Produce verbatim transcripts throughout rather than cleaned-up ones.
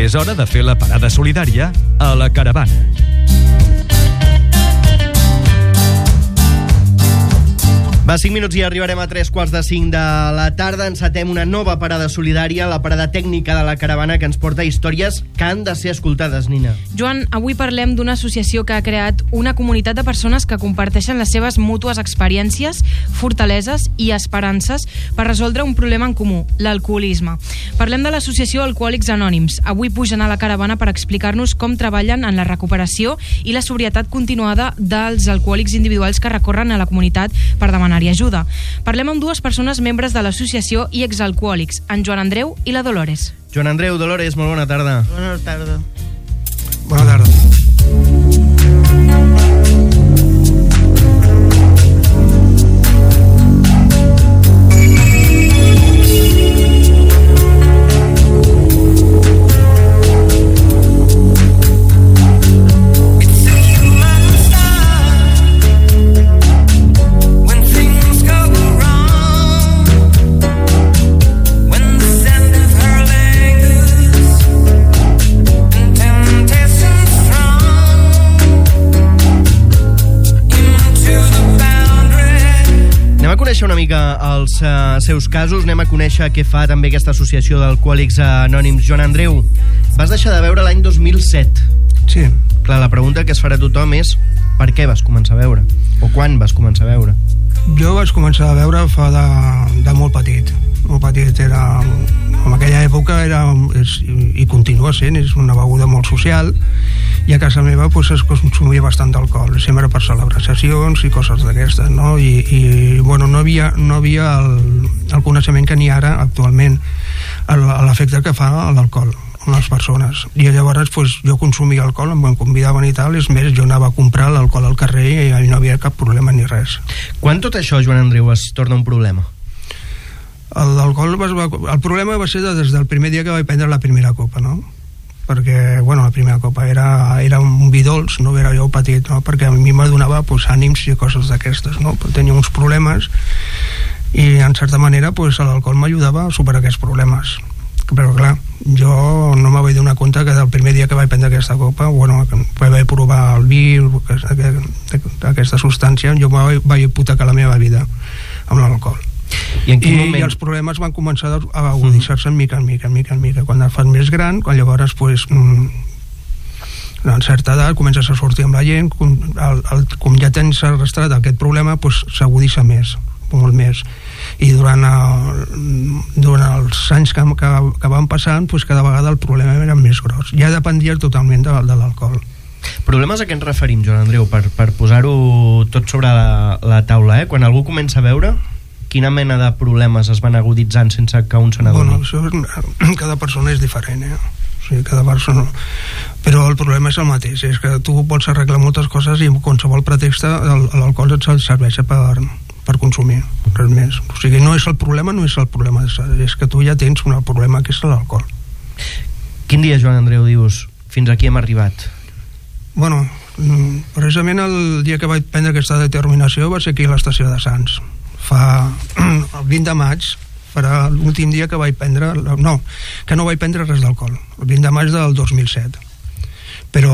És hora de fer la parada solidària a la Caravana. Va, cinc minuts i arribarem a tres quarts de cinc de la tarda. Encetem una nova parada solidària, la parada tècnica de la Caravana, que ens porta històries que han de ser escoltades, Nina. Joan, avui parlem d'una associació que ha creat una comunitat de persones que comparteixen les seves mútues experiències, fortaleses i esperances per resoldre un problema en comú, l'alcoholisme. Parlem de l'associació Alcohòlics Anònims. Avui pugen a la Caravana per explicar-nos com treballen en la recuperació i la sobrietat continuada dels alcohòlics individuals que recorren a la comunitat per demanar i ajuda. Parlem amb dues persones membres de l'associació i exalcohòlics, en Joan Andreu i la Dolores. Joan Andreu, Dolores, molt bona tarda. Bona tarda. Bona tarda. Una mica els uh, seus casos, anem a conèixer què fa també aquesta associació d'Alcohòlics Anònims. Joan Andreu, vas deixar de beure l'any dos mil set. Sí. Clar, la pregunta que es farà a tothom és per què vas començar a beure? O quan vas començar a beure? Jo vaig començar a beure fa de, de molt petit. Molt petit, era... En aquella època era, és, i continua sent, és una beguda molt social, i a casa meva pues, es consumia bastant d'alcohol, sempre per celebracions i coses d'aquestes, no? I, i bueno, no havia, no havia el, el coneixement que n'hi ha ara actualment, l'efecte que fa l'alcohol a les persones. I llavors pues, jo consumia alcohol, em convidaven i tal, és més, jo anava a comprar l'alcohol al carrer i no havia cap problema ni res. Quan tot això, Joan Andreu, es torna un problema? L'alcohol va, el problema va ser des del primer dia que vaig prendre la primera copa, no? Perquè, bueno, la primera copa era, era un vi dolç, no era jo petit, no? Perquè a mi m'adonava pues, ànims i coses d'aquestes, no? Tenia uns problemes i en certa manera pues, l'alcohol m'ajudava a superar aquests problemes. Però clar, jo no me vaig donar compte que del primer dia que vaig prendre aquesta copa, bueno, vaig provar el vi, aquesta substància, jo vaig, vaig hipotecar la meva vida amb l'alcohol. I, I, moment... I els problemes van començar a agudissar-se en mica en mica, en mica en mica. Quan et fas més gran, quan llavors pues, a certa edat comences a sortir amb la gent, com, el, el, com ja tens arrastrat aquest problema, pues, s'agudissa més, molt més. I durant, el, durant els anys que, que, que van passant, pues, cada vegada el problema era més gros. Ja dependia totalment de, de l'alcohol. Problemes a què ens referim, Joan Andreu, per, per posar-ho tot sobre la, la taula, eh? Quan algú comença a beure, quina mena de problemes es van aguditzant sense que un se n'adoni? Bueno, això, cada persona és diferent, eh? O sigui, cada persona... Però el problema és el mateix, és que tu pots arreglar moltes coses i amb qualsevol pretext l'alcohol et serveix per, per consumir, res més. O sigui, no és el problema, no és el problema, és que tu ja tens un problema que és l'alcohol. Quin dia, Joan Andreu, dius, fins aquí hem arribat? Bueno, precisament el dia que vaig prendre aquesta determinació va ser aquí a l'estació de Sants. Fa el vint de maig, farà l'últim dia que vaig prendre, no, que no vaig prendre res d'alcohol, el vint de maig del dos mil set. Però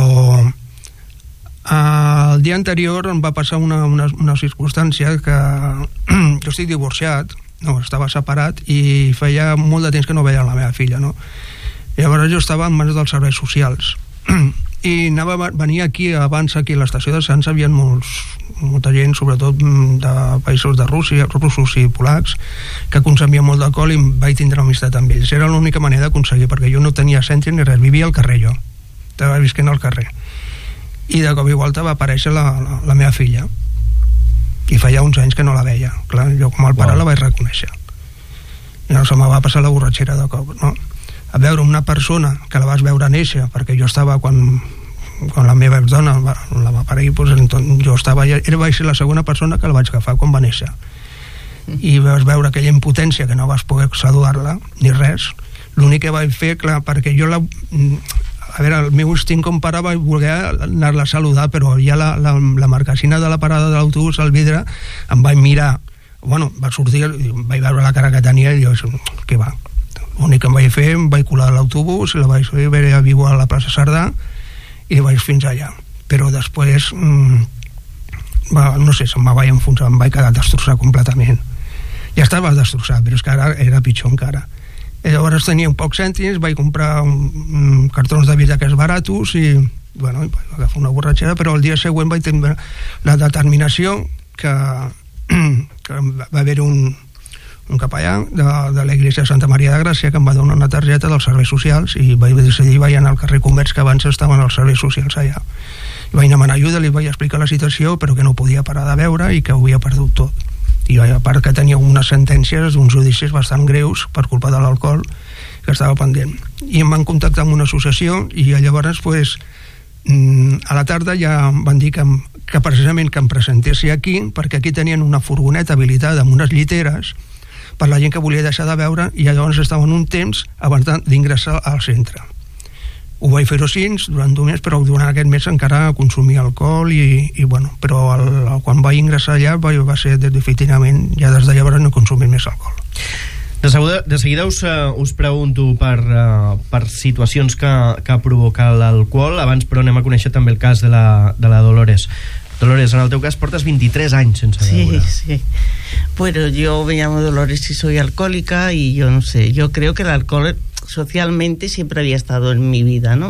el dia anterior em va passar una, una, una circumstància que jo estic divorciat, no, estava separat i feia molt de temps que no veia la meva filla, no? Llavors jo estava en mans dels serveis socials i anava, venia aquí, abans aquí a l'estació de Sants havia molts, molta gent, sobretot de països de Rússia, russos i polacs, que consumien molt d'alcohol i vaig tindre amistat amb ells. Era l'única manera d'aconseguir, perquè jo no tenia centre ni res, vivia al carrer jo, estava visquent al carrer. I de cop i volta va aparèixer la, la, la meva filla, i feia uns anys que no la veia. Clar, jo com el pare wow. la vaig reconèixer. I no se me va passar la borratxera de cop, no? A veure una persona que la vas veure néixer, perquè jo estava quan, quan la meva dona va, la va parir, doncs, jo estava, era, vaig ser la segona persona que la vaig agafar quan va néixer, i vas veure aquella impotència que no vas poder saludar-la ni res. L'únic que vaig fer, clar, perquè jo la, a veure, el meu instint com pare vaig voler anar-la a saludar, però ja la, la, la marquesina de la parada de l'autobús al vidre em vaig mirar, bueno, va sortir, vaig veure la cara que tenia i jo, què va, l'únic que em vaig fer, em vaig colar a l'autobús, la vaig veure a viure a la plaça Cerdà i vaig fins allà. Però després, mmm, va, no sé, se'm vaig enfonsar, em vaig quedar destrossat completament. Ja estava destrossat, però és que ara era pitjor encara. I llavors tenia un pocs cèntims, vaig comprar un, un cartons de bitaques baratos i, bueno, vaig agafar una borratxera, però el dia següent vaig tenir la determinació que, que va haver un un capellà de, de l'església de Santa Maria de Gràcia que em va donar una targeta dels serveis socials i vaig decidir, vaig anar al carrer Comerç, que abans estaven els serveis socials allà, i vaig demanar ajuda, li vaig explicar la situació, però que no podia parar de beure i que ho havia perdut tot, i a part que tenia unes sentències d'uns judicis bastant greus per culpa de l'alcohol que estava pendent, i em van contactar amb una associació i llavors pues, a la tarda ja em van dir que, que precisament que em presentessi aquí, perquè aquí tenien una furgoneta habilitada amb unes lliteres per la gent que volia deixar de beure, i llavors estaven un temps abans d'ingressar al centre. Ho vaig fer-ho així durant un mes, però durant aquest mes encara consumia alcohol i, i bueno, però el, el, quan vaig ingressar allà va, va ser definitivament, ja des de llavors no consumir més alcohol. De seguida, de seguida us, uh, us pregunto per, uh, per situacions que, que provoca l'alcohol. Abans, però, anem a conèixer també el cas de la, de la Dolores. Dolores, en el teu cas portes veintitrés anys sense beure. Sí, sí. Bueno, yo me llamo Dolores y soy alcohólica, y yo no sé, yo creo que el alcohol socialmente siempre había estado en mi vida, ¿no?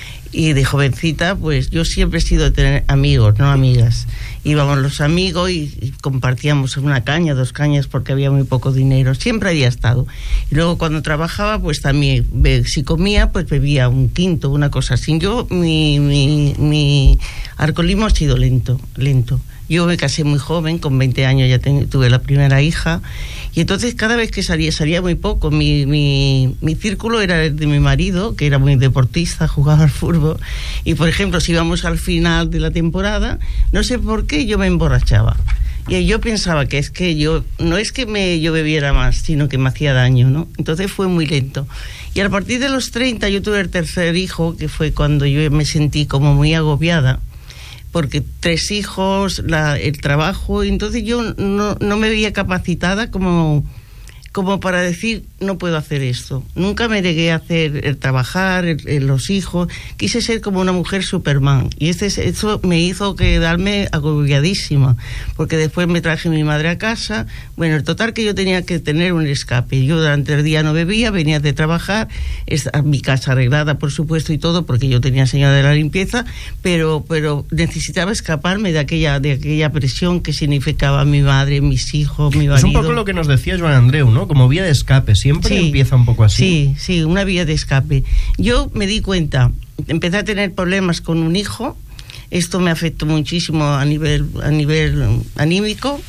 Y de jovencita, pues yo siempre he sido de tener amigos, no amigas. Íbamos los amigos y, y compartíamos una caña, dos cañas, porque había muy poco dinero. Siempre había estado. Y luego cuando trabajaba, pues también, si comía, pues bebía un quinto, una cosa así. Yo, mi, mi, mi alcoholismo ha sido lento, lento. Yo me casé muy joven, con veinte años ya ten, tuve la primera hija, y entonces cada vez que salía, salía muy poco. Mi, mi, mi círculo era el de mi marido, que era muy deportista, jugaba al fútbol, y por ejemplo, si íbamos al final de la temporada, no sé por qué yo me emborrachaba. Y yo pensaba que es que yo, no es que me, yo bebiera más, sino que me hacía daño, ¿no? Entonces fue muy lento. Y a partir de los treinta yo tuve el tercer hijo, que fue cuando yo me sentí como muy agobiada, porque tres hijos, la, el trabajo, y entonces yo no, no me veía capacitada como, como para decir, no puedo hacer esto. Nunca me negué a hacer el trabajar, el, el, los hijos. Quise ser como una mujer Superman, y este, eso me hizo quedarme agobiadísima, porque después me traje a mi madre a casa. Bueno, el total que yo tenía que tener un escape. Yo durante el día no bebía, venía de trabajar, a mi casa arreglada, por supuesto, y todo, porque yo tenía señora de la limpieza, pero, pero necesitaba escaparme de aquella, de aquella presión que significaba mi madre, mis hijos, mi marido. Es un poco lo que nos decía Joan Andreu, ¿no? Como vía de escape, siempre sí, empieza un poco así. Sí, sí, una vía de escape. Yo me di cuenta, empecé a tener problemas con un hijo, esto me afectó muchísimo a nivel, a nivel anímico,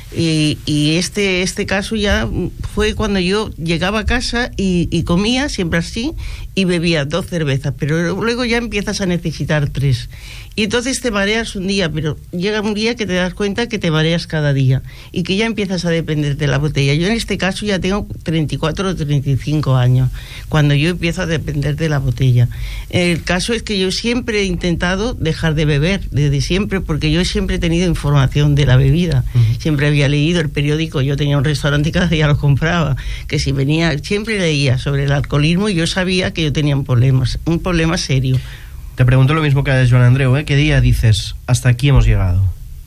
y, y este, este caso ya fue cuando yo llegaba a casa y, y comía, siempre así, y bebía dos cervezas, pero luego ya empiezas a necesitar tres. Y entonces te mareas un día, pero llega un día que te das cuenta que te mareas cada día y que ya empiezas a depender de la botella. Yo en este caso ya tengo treinta y cuatro o treinta y cinco años, cuando yo empiezo a depender de la botella. El caso es que yo siempre he intentado dejar de beber, desde siempre, porque yo siempre he tenido información de la bebida. Uh-huh. Siempre había leído el periódico, yo tenía un restaurante y cada día lo compraba, que si venía, siempre leía sobre el alcoholismo, y yo sabía que yo tenía un problema, un problema serio. Te pregunto lo mismo que a Joan Andreu, ¿eh? ¿Qué día dices, hasta aquí hemos llegado?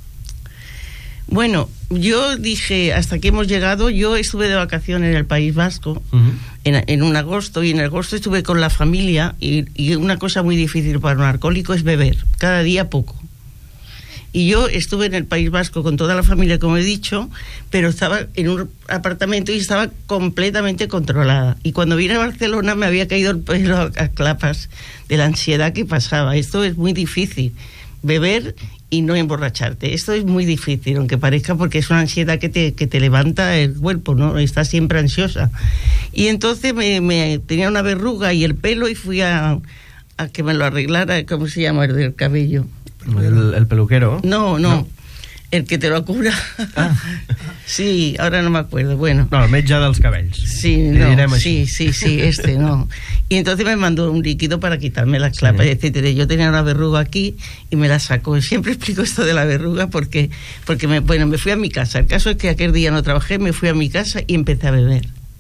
Bueno, yo dije, hasta aquí hemos llegado. Yo estuve de vacaciones en el País Vasco, uh-huh. en, en un agosto, y en agosto estuve con la familia, y, y una cosa muy difícil para un alcohólico es beber, cada día poco. Y yo estuve en el País Vasco con toda la familia, como he dicho, pero estaba en un apartamento y estaba completamente controlada. Y cuando vine a Barcelona me había caído el pelo a clapas de la ansiedad que pasaba. Esto es muy difícil, beber y no emborracharte. Esto es muy difícil, aunque parezca, porque es una ansiedad que te, que te levanta el cuerpo, ¿no? Estás siempre ansiosa. Y entonces me, me tenía una verruga y el pelo, y fui a, a que me lo arreglara, ¿cómo se llama? El del cabello. El, el peluquero. No, no, no, el que te lo cura. Ah. Sí, ahora no me acuerdo. Bueno. No, el metge dels cabells. Sí, no, sí, sí, sí, este, no. Y entonces me mandó un líquido para quitarme las clapas, sí, etcétera. Yo tenía una verruga aquí y me la sacó. Siempre explico esto de la verruga porque, porque me, bueno, me fui a mi casa. El caso es que aquel día no trabajé, me fui a mi casa y empecé a beber.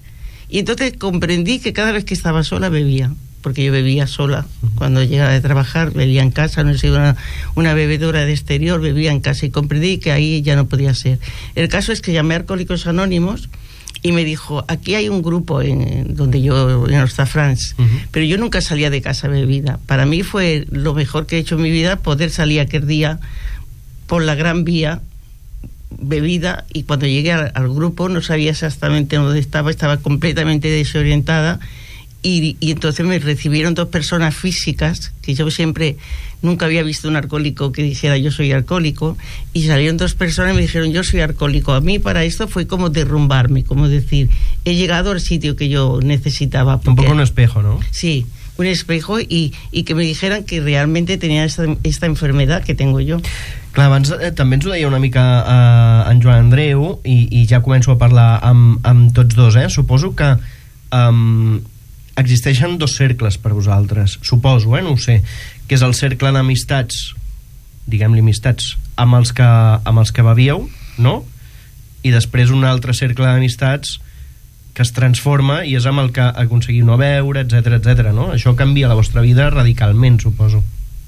Y entonces comprendí que cada vez que estaba sola bebía, porque yo bebía sola. Cuando llegaba de trabajar, bebía en casa, no soy una, una bebedora de exterior, bebía en casa, y comprendí que ahí ya no podía ser. El caso es que llamé a Alcohólicos Anónimos y me dijo, aquí hay un grupo en, donde yo, en Ostafrancs, uh-huh. pero yo nunca salía de casa bebida. Para mí fue lo mejor que he hecho en mi vida, poder salir aquel día por la Gran Vía bebida, y cuando llegué al, al grupo no sabía exactamente dónde estaba, estaba completamente desorientada, y, y entonces me recibieron dos personas físicas, que yo siempre nunca había visto un alcohólico que dijera yo soy alcohólico, y salieron dos personas y me dijeron yo soy alcohólico. A mí para esto fue como derrumbarme, como decir, he llegado al sitio que yo necesitaba. Un poco un espejo, ¿no? Sí, un espejo, y, y que me dijeran que realmente tenía esta, esta enfermedad que tengo yo. Clar, abans eh, també ens ho deia una mica eh, en Joan Andreu, i, i ja començo a parlar amb, amb tots dos, eh? Suposo que um, existeixen dos cercles per vosaltres, suposo, eh? No ho sé, que és el cercle d'amistats, diguem-li amistats, amb els que, amb els que bevíeu, no? I després un altre cercle d'amistats que es transforma i és amb el que aconseguiu no beure, etcètera, etcètera, no? Això canvia la vostra vida radicalment, suposo.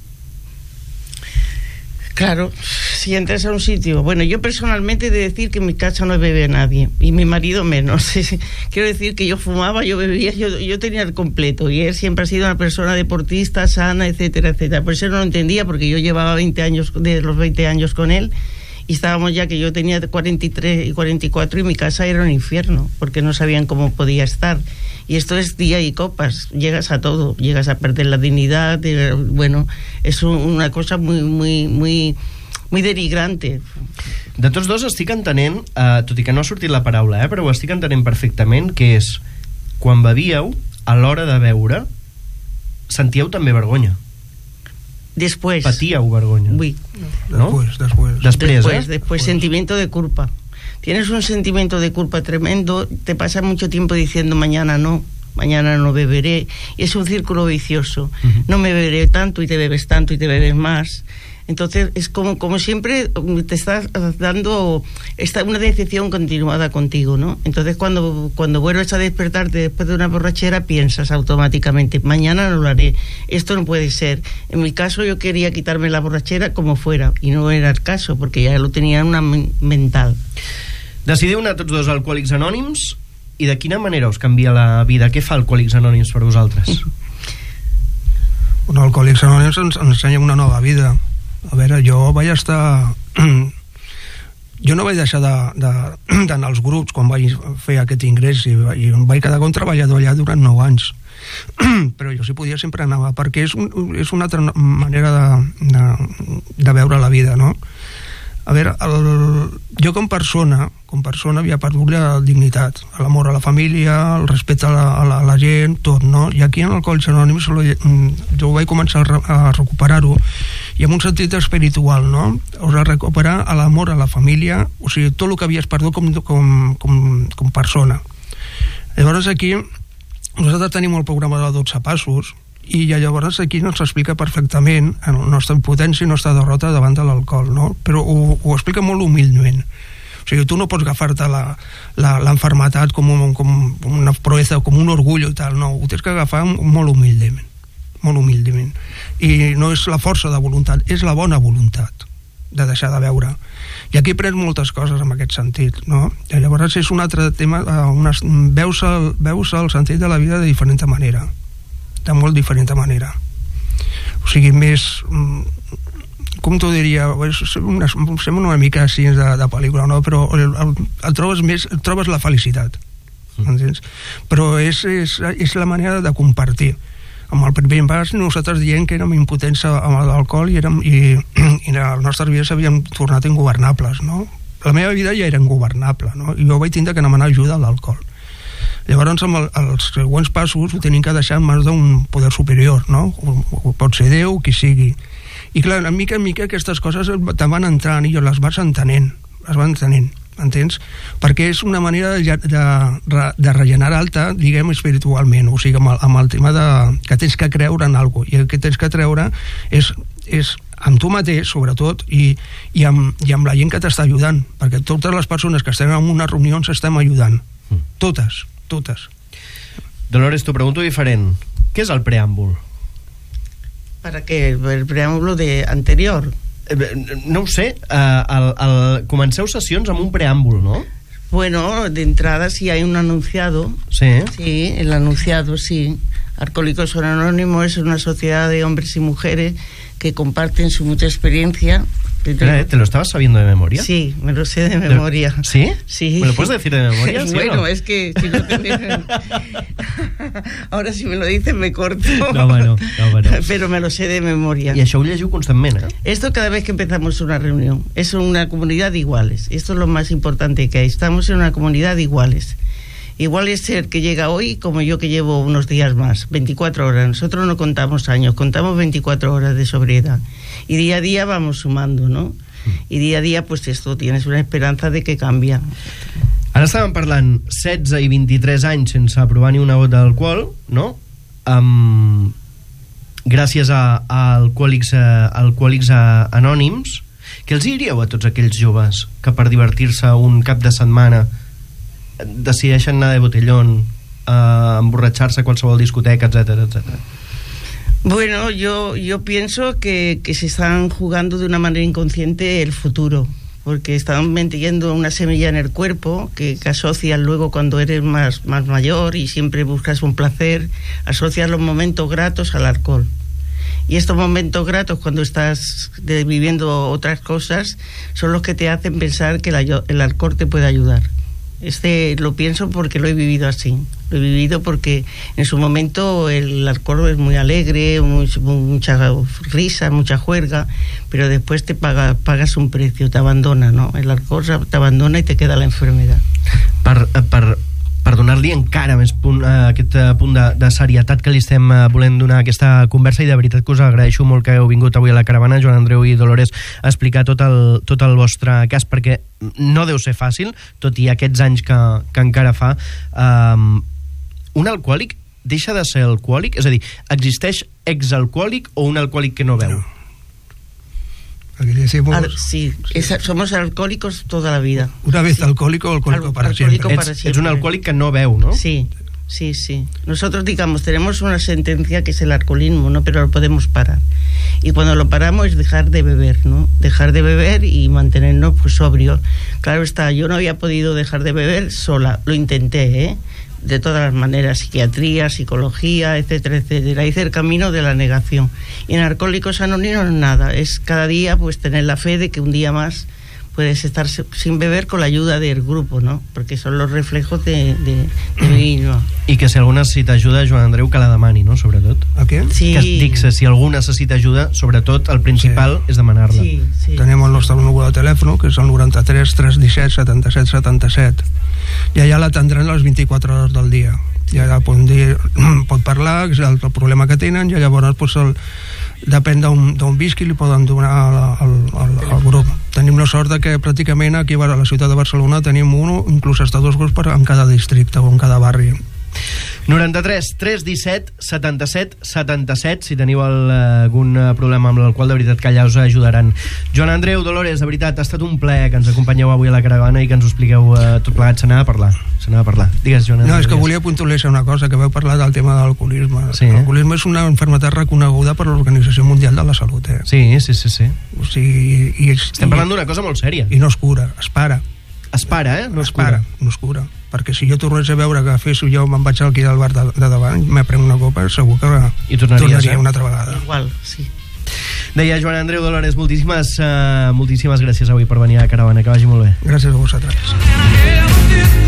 Claro, si entras a un sitio... Bueno, yo personalmente he de decir que en mi casa no bebe nadie, y mi marido menos. Quiero decir que yo fumaba, yo bebía, yo, yo tenía el completo, y él siempre ha sido una persona deportista, sana, etcétera, etcétera. Por eso no lo entendía, porque yo llevaba veinte años, de los veinte años con él, y estábamos ya que yo tenía cuarenta y tres y cuarenta y cuatro, y mi casa era un infierno, porque no sabían cómo podía estar. Y esto es día y copas, llegas a todo, llegas a perder la dignidad, de, bueno, es un, una cosa muy, muy, muy, muy denigrante. De tots dos estic entenent, eh, tot i que no ha sortit la paraula, eh, però ho estic entenent perfectament, que és, quan bevíeu, a l'hora de beure, sentíeu també vergonya. Después. Patíeu vergonya. Oui. ¿No? Después, después. Després, después, eh? después, sentimiento de culpa. Tienes un sentimiento de culpa tremendo, te pasas mucho tiempo diciendo mañana no, mañana no beberé, y es un círculo vicioso. Uh-huh. No me beberé tanto, y te bebes tanto, y te bebes más. Entonces es como, como siempre te estás dando esta, una decepción continuada contigo, ¿no? Entonces cuando, cuando vuelves a despertarte después de una borrachera, piensas automáticamente, mañana no lo haré, esto no puede ser. En mi caso yo quería quitarme la borrachera como fuera, y no era el caso, porque ya lo tenía una mental. Decidiu anar tots dos a Alcohòlics Anònims, i de quina manera us canvia la vida? Què fa Alcohòlics Anònims per vosaltres? Bueno, Alcohòlics Anònims ens ensenya una nova vida. A veure, jo vaig estar... jo no vaig deixar d'anar de, de, als grups quan vaig fer aquest ingrés, i, i em vaig quedar com treballador allà durant nou anys. Però jo si podia sempre anava, perquè és, un, és una altra manera de, de, de veure la vida, no? A veure, el, jo com persona, com persona havia perdut la dignitat, l'amor a la família, el respecte a la, a la, a la gent, tot, no? I aquí en Alcohòlics Anònims jo vaig començar a recuperar-ho, i en un sentit espiritual, no? O sigui, recuperar l'amor a la família, o sigui, tot el que havies perdut com, com, com, com persona. Llavors aquí nosaltres tenim el programa de dotze passos, i llavors aquí ens explica perfectament la nostra impotència i la nostra derrota davant de l'alcohol, no? Però ho, ho explica molt humilment. O sigui, tu no pots agafar-te l'enfermetat com, un, com una proeza, com un orgull i tal, no, ho tens que agafar molt humilment, molt humilment. I no és la força de voluntat, és la bona voluntat de deixar de beure. I aquí prens moltes coses en aquest sentit, no? I llavors és un altre tema, una, veus, el, veus el sentit de la vida de diferent manera, de molt diferent manera. O sigui, més... com t'ho diria, una, sembla una mica així de, de pel·lícula, no? Però el, el, el trobes més, el trobes la felicitat, entens? Però és, és, és la manera de compartir. Amb el primer pas nosaltres dient que érem impotents amb l'alcohol, i, érem, i, i les nostres vides s'havien tornat ingovernables, no? La meva vida ja era ingovernable, no? I jo vaig tindre que demanar ajuda a l'alcohol. Llavors amb el, els següents passos ho tenim que deixar en mans d'un poder superior, no? O, o pot ser Déu, qui sigui. I clar, a mica en mica aquestes coses te van entrant i jo les vas entenent, les vas entenent, entens? Perquè és una manera de, de, de regenerar-te, diguem, espiritualment, o sigui, amb el, amb el tema de que tens que creure en alguna cosa, i el que tens que treure és, és amb tu mateix, sobretot, i, i, amb, i amb la gent que t'està ajudant, perquè totes les persones que estem en una reunió ens estem ajudant, totes, totes. Dolores, t'ho pregunto diferent. Què és el preàmbul? ¿Para qué? El preámbulo de anterior. No ho sé, uh, el, el, comenceu sessions amb un preàmbul, no? Bueno, de entrada sí hay un anunciado. Sí. Sí, el anunciado, sí. Alcohólicos Anónimos es una sociedad de hombres y mujeres que comparten su mucha experiencia. Espera, ¿eh? ¿Te lo estabas sabiendo de memoria? Sí, me lo sé de memoria. ¿Sí? Sí. ¿Me lo puedes decir de memoria? ¿Sí bueno, o no? es que si no te dejan... Ahora si me lo dicen me corto. No, bueno, no, bueno. Pero me lo sé de memoria. I això ho llegiu constantment, eh? Esto cada vez que empezamos una reunión. Es una comunidad de iguales. Esto es lo más importante que hay. Estamos en una comunidad de iguales. Igual es el que llega hoy como yo que llevo unos días más, veinticuatro horas. Nosotros no contamos años, contamos veinticuatro horas de sobriedad. Y día a día vamos sumando, ¿no? Y día a día, pues esto, tienes una esperanza de que cambia. Ara estàvem parlant setze i vint-i-tres anys sense provar ni una gota d'alcohol, no? Um, gràcies a, a Alcohòlics, a Alcohòlics Anònims. Què els diríeu a tots aquells joves que per divertir-se un cap de setmana decideixen anar de botellón, a emborratxar-se a qualsevol discoteca, etcétera, etcétera? Bueno, yo, yo pienso que, que se están jugando de una manera inconsciente el futuro, porque están metiendo una semilla en el cuerpo que, que asocias luego cuando eres más, más mayor y siempre buscas un placer, asocias los momentos gratos al alcohol. Y estos momentos gratos cuando estás de, viviendo otras cosas son los que te hacen pensar que la, el alcohol te puede ayudar. Este lo pienso porque lo he vivido así. Lo he vivido porque en su momento el alcohol es muy alegre, muy, mucha risa, mucha juerga, pero después te paga, pagas un precio, te abandona, ¿no? El alcohol te abandona y te queda la enfermedad. Per, per, per donar-li encara més punt, uh, aquest uh, punt de, de serietat que li estem uh, volent donar a aquesta conversa, i de veritat que us agraeixo molt que heu vingut avui a la caravana, Joan Andreu i Dolores, a explicar tot el, tot el vostre cas, perquè no deu ser fàcil, tot i aquests anys que, que encara fa. Um, un alcohòlic deixa de ser alcohòlic? És a dir, existeix exalcohòlic o un alcohòlic que no beu? No. Aquí decimos, Al, sí, sí. Es, somos alcohólicos toda la vida. Una vez sí. alcohólico, alcohólico Al, para alcohólico siempre. para Ets, siempre. ets un alcohòlic que no beu, no? Sí, sí, sí. Nosotros, digamos, tenemos una sentencia que es el alcoholismo, ¿no? Pero lo podemos parar. Y cuando lo paramos es dejar de beber, ¿no? Dejar de beber y mantenernos pues sobrios. Claro está, yo no había podido dejar de beber sola, lo intenté, ¿eh? De todas las maneras, psiquiatría, psicología, etcétera, etcétera. Hice el camino de la negación. Y en Alcohólicos Anónimos nada, es cada día pues tener la fe de que un día más puedes estar sin beber con la ayuda del grupo, ¿no? Porque son los reflejos de, de, de mí misma. I que si algú necessita ajuda, Joan Andreu, que la demani, no? Sobretot. ¿A qué? Sí. Que dic, si algú necessita ajuda, sobretot el principal sí. és demanar-la. Sí, sí. Tenemos el nostre número de telèfon, que és el noranta-tres tres disset setanta-set setanta-set, i allà l'atendran les vint-i-quatre hores del dia. I allà pot, dir, pot parlar, és el, el problema que tenen, i llavors pues, el, depèn d'on visqui, li poden donar al, al, al, al grup. Tenim la sort de que pràcticament aquí a la ciutat de Barcelona tenim un, inclús hasta dos grups per, en cada districte o en cada barri. noranta-tres tres disset setanta-set setanta-set, si teniu el, algun problema amb l'alcohol, de veritat que allà us ajudaran. Joan Andreu, Dolores, de veritat, ha estat un plaer que ens acompanyeu avui a la caravana i que ens ho expliqueu uh, tot plegat. Se n'ha de parlar, se n'ha de parlar. Digues, Joan Andreu. No, és que digues. volia puntualitzar una cosa, que vau parlar del tema de l'alcoholisme. Sí, eh? L'alcoholisme és una enfermedad reconeguda per l'Organització Mundial de la Salut, eh? Sí, sí, sí, sí. O sigui, i, Estem parlant d'una cosa molt sèria. I no es cura, es para. Es para, eh? No es es para, cura. no es cura. Perquè si jo tornés a veure que fes jo me'n vaig aquí al bar de, de davant, me prenc una copa, segur que I tornaries, tornaria eh? una altra vegada. Igual, sí. Deia Joan Andreu, Dolores, moltíssimes, uh, moltíssimes gràcies avui per venir a la caravana, que vagi molt bé. Gràcies a vosaltres.